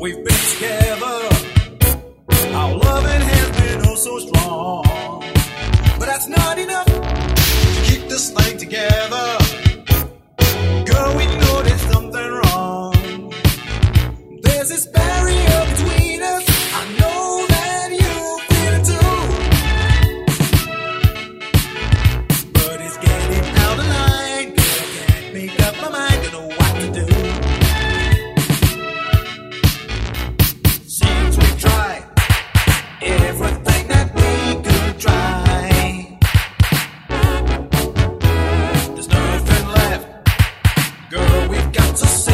we've been together. Our loving has been oh so strong. But that's not enough to keep this thing together. Girl, we know there's something wrong. There's this barrier between us. I know that you feel it too. But it's getting out of line. Girl, I can't make up my mind. Don't know what to do. Seems we've tried everything that we could try. There's nothing left. Girl, we've got to say